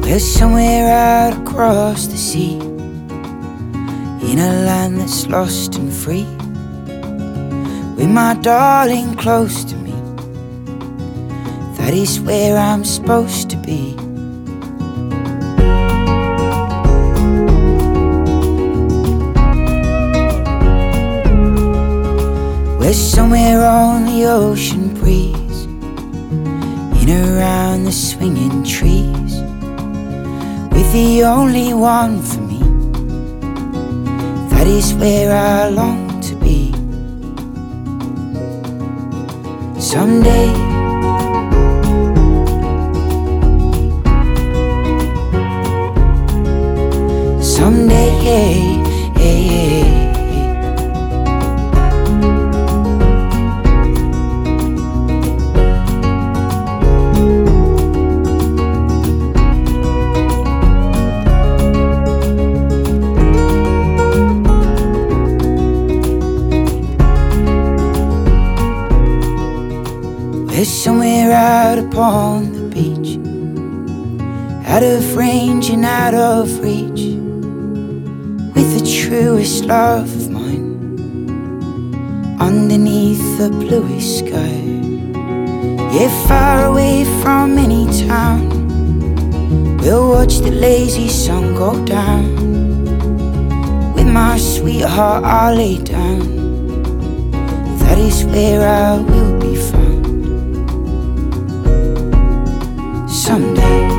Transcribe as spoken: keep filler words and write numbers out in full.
We're somewhere out across the sea, in a land that's lost and free, with my darling close to me. That is where I'm supposed to be. We're somewhere on the ocean breeze, in around the swinging trees, with the only one for me. That is where I long to be. Someday, someday, yeah, yeah, yeah. We're somewhere out upon the beach, out of range and out of reach, with the truest love of mine, underneath the bluest sky. Yeah, far away from any town, we'll watch the lazy sun go down. With my sweetheart I'll lay down. That is where I will be found. Someday.